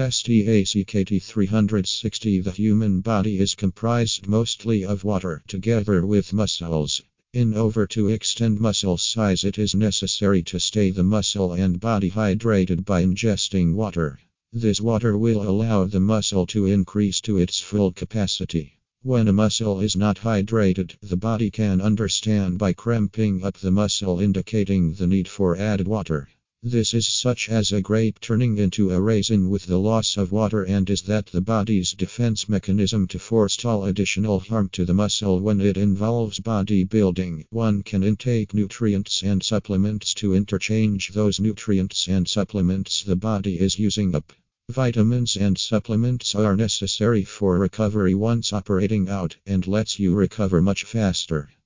STACKT 360. The human body is comprised mostly of water, together with muscles. In order to extend muscle size, it is necessary to stay the muscle and body hydrated by ingesting water. This water will allow the muscle to increase to its full capacity. When a muscle is not hydrated, the body can understand by cramping up the muscle, indicating the need for added water. This is such as a grape turning into a raisin with the loss of water, and is that the body's defense mechanism to forestall additional harm to the muscle when it involves bodybuilding. One can intake nutrients and supplements to interchange those nutrients and supplements the body is using up. Vitamins and supplements are necessary for recovery once operating out, and lets you recover much faster.